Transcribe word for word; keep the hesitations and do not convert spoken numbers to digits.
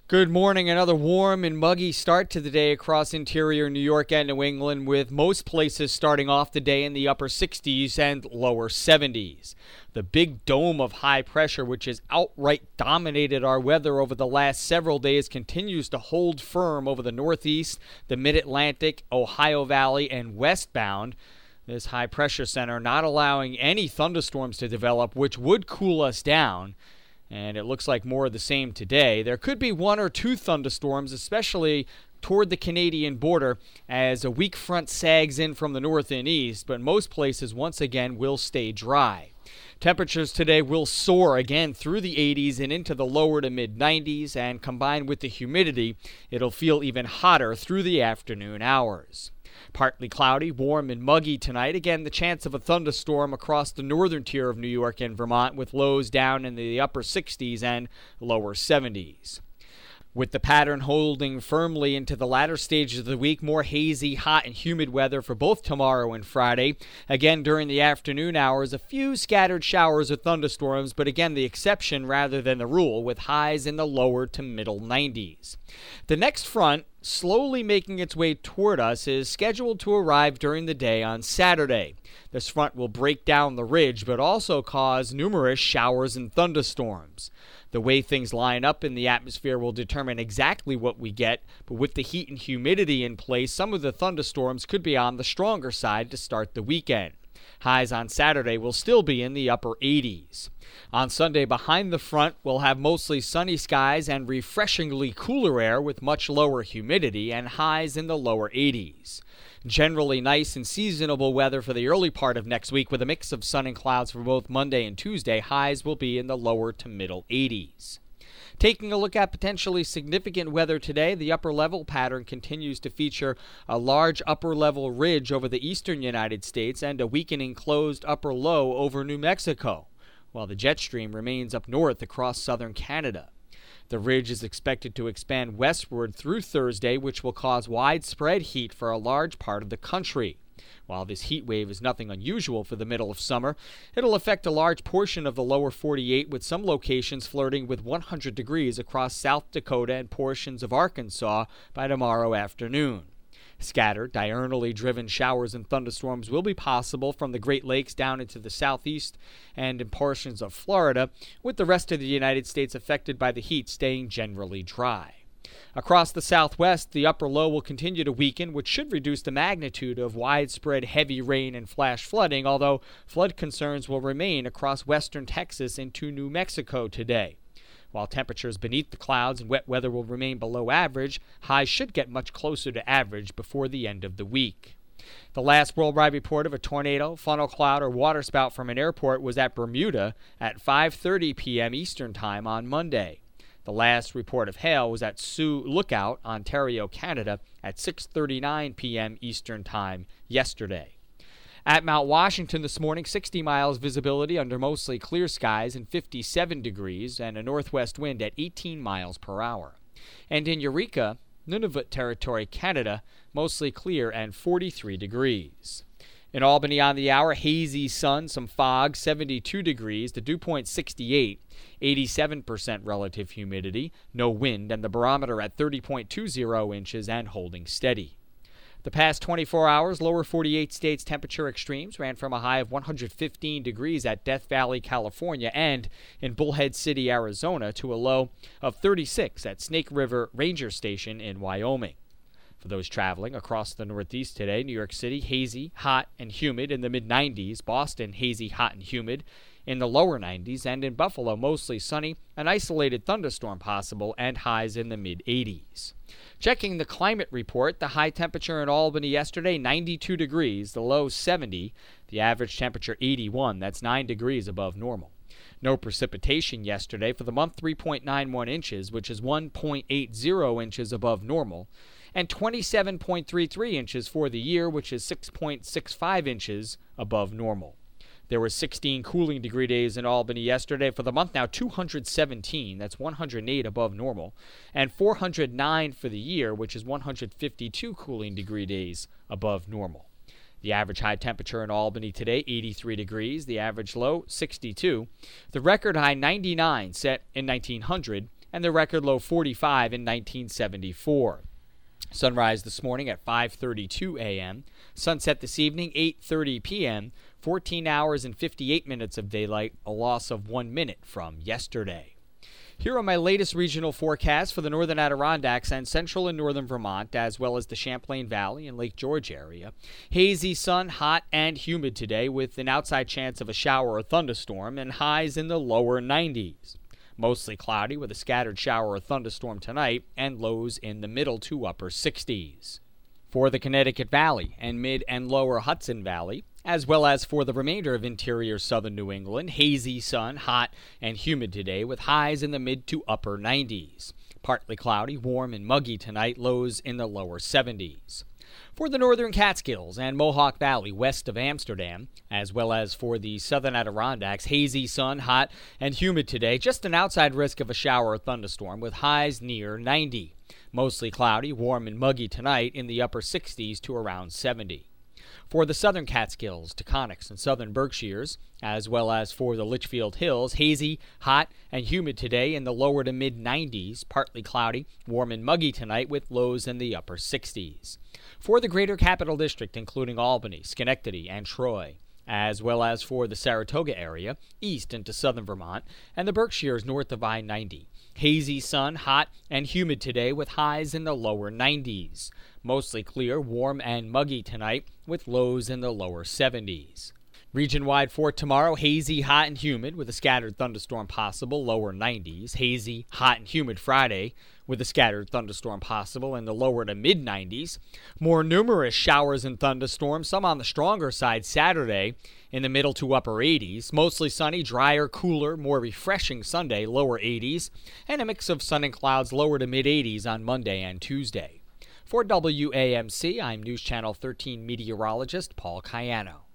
Good morning. Another warm and muggy start to the day across interior New York and New England, with most places starting off the day in the upper sixties and lower seventies. The big dome of high pressure, which has outright dominated our weather over the last several days, continues to hold firm over the Northeast, the Mid-Atlantic, Ohio Valley, and westbound. This high pressure center not allowing any thunderstorms to develop, which would cool us down. And it looks like more of the same today. There could be one or two thunderstorms, especially toward the Canadian border, as a weak front sags in from the north and east, but most places once again will stay dry. Temperatures today will soar again through the eighties and into the lower to mid nineties, and combined with the humidity, it'll feel even hotter through the afternoon hours. Partly cloudy, warm, and muggy tonight. Again, the chance of a thunderstorm across the northern tier of New York and Vermont, with lows down in the upper sixties and lower seventies. With the pattern holding firmly into the latter stages of the week, more hazy, hot, and humid weather for both tomorrow and Friday. Again, during the afternoon hours, a few scattered showers or thunderstorms, but again, the exception rather than the rule, with highs in the lower to middle nineties. The next front, slowly making its way toward us, is scheduled to arrive during the day on Saturday. This front will break down the ridge, but also cause numerous showers and thunderstorms. The way things line up in the atmosphere will determine exactly what we get, but with the heat and humidity in place, some of the thunderstorms could be on the stronger side to start the weekend. Highs on Saturday will still be in the upper eighties. On Sunday, behind the front, we'll have mostly sunny skies and refreshingly cooler air with much lower humidity and highs in the lower eighties. Generally nice and seasonable weather for the early part of next week, with a mix of sun and clouds for both Monday and Tuesday. Highs will be in the lower to middle eighties. Taking a look at potentially significant weather today, the upper level pattern continues to feature a large upper level ridge over the eastern United States and a weakening closed upper low over New Mexico, while the jet stream remains up north across southern Canada. The ridge is expected to expand westward through Thursday, which will cause widespread heat for a large part of the country. While this heat wave is nothing unusual for the middle of summer, it'll affect a large portion of the lower forty-eight, with some locations flirting with one hundred degrees across South Dakota and portions of Arkansas by tomorrow afternoon. Scattered, diurnally driven showers and thunderstorms will be possible from the Great Lakes down into the southeast and in portions of Florida, with the rest of the United States affected by the heat staying generally dry. Across the southwest, the upper low will continue to weaken, which should reduce the magnitude of widespread heavy rain and flash flooding, although flood concerns will remain across western Texas into New Mexico today. While temperatures beneath the clouds and wet weather will remain below average, highs should get much closer to average before the end of the week. The last worldwide report of a tornado, funnel cloud, or waterspout from an airport was at Bermuda at five thirty p.m. Eastern Time on Monday. The last report of hail was at Sioux Lookout, Ontario, Canada, at six thirty-nine p.m. Eastern Time yesterday. At Mount Washington this morning, sixty miles visibility under mostly clear skies and fifty-seven degrees, and a northwest wind at eighteen miles per hour. And in Eureka, Nunavut Territory, Canada, mostly clear and forty-three degrees. In Albany on the hour, hazy sun, some fog, seventy-two degrees, the dew point sixty-eight, eighty-seven percent relative humidity, no wind, and the barometer at thirty point two zero inches and holding steady. The past twenty-four hours, lower forty-eight states temperature extremes ran from a high of one hundred fifteen degrees at Death Valley, California, and in Bullhead City, Arizona, to a low of thirty-six at Snake River Ranger Station in Wyoming. For those traveling across the Northeast today, New York City, hazy, hot, and humid in the mid nineties. Boston, hazy, hot, and humid in the lower nineties. And in Buffalo, mostly sunny, an isolated thunderstorm possible, and highs in the mid eighties. Checking the climate report, the high temperature in Albany yesterday, ninety-two degrees, the low seventy, the average temperature eighty-one, that's nine degrees above normal. No precipitation yesterday for the month, three point nine one inches, which is one point eight zero inches above normal, and twenty-seven point three three inches for the year, which is six point six five inches above normal. There were sixteen cooling degree days in Albany yesterday. For the month now, two hundred seventeen, that's one hundred eight above normal, and four hundred nine for the year, which is one hundred fifty-two cooling degree days above normal. The average high temperature in Albany today, eighty-three degrees. The average low, sixty-two. The record high, ninety-nine, set in nineteen hundred, and the record low forty-five in nineteen seventy-four. Sunrise this morning at five thirty-two a.m., sunset this evening eight thirty p.m., fourteen hours and fifty-eight minutes of daylight, a loss of one minute from yesterday. Here are my latest regional forecasts for the northern Adirondacks and central and northern Vermont, as well as the Champlain Valley and Lake George area. Hazy sun, hot and humid today with an outside chance of a shower or thunderstorm and highs in the lower nineties. Mostly cloudy with a scattered shower or thunderstorm tonight and lows in the middle to upper sixties. For the Connecticut Valley and mid and lower Hudson Valley, as well as for the remainder of interior southern New England, hazy sun, hot and humid today with highs in the mid to upper nineties. Partly cloudy, warm and muggy tonight, lows in the lower seventies. For the northern Catskills and Mohawk Valley west of Amsterdam, as well as for the southern Adirondacks, hazy sun, hot and humid today, just an outside risk of a shower or thunderstorm with highs near ninety. Mostly cloudy, warm and muggy tonight in the upper sixties to around seventy. For the southern Catskills, Taconics, and southern Berkshires, as well as for the Litchfield Hills, hazy, hot, and humid today in the lower to mid nineties, partly cloudy, warm and muggy tonight with lows in the upper sixties. For the greater Capital District, including Albany, Schenectady, and Troy, as well as for the Saratoga area, east into southern Vermont, and the Berkshires north of I ninety. Hazy sun, hot and humid today with highs in the lower nineties. Mostly clear, warm and muggy tonight with lows in the lower seventies. Region-wide for tomorrow, hazy, hot and humid with a scattered thunderstorm possible, lower nineties. Hazy, hot and humid Friday with a scattered thunderstorm possible in the lower to mid nineties. More numerous showers and thunderstorms, some on the stronger side Saturday in the middle to upper eighties. Mostly sunny, drier, cooler, more refreshing Sunday, lower eighties. And a mix of sun and clouds, lower to mid eighties on Monday and Tuesday. For W A M C, I'm News Channel thirteen meteorologist Paul Cayano.